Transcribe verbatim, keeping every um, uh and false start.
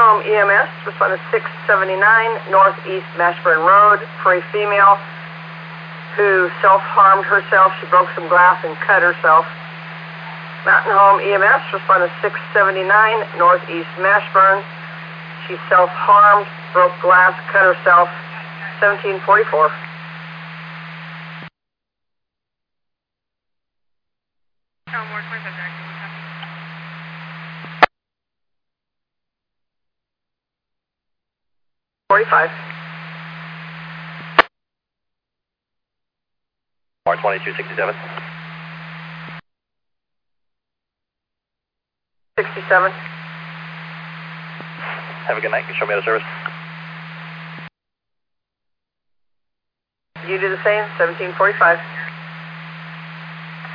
Home E M S responded six seventy-nine Northeast Mashburn Road for a female who self-harmed herself. She broke some glass and cut herself. Mountain Home E M S responded six seventy-nine Northeast Mashburn. She self-harmed, broke glass, cut herself. seventeen forty-four. Elmore, twenty-five direction, what's happening? forty-five. R twenty-two sixty-seven. sixty-seven. Have a good night. Show me out of service. You do the same, seventeen forty-five.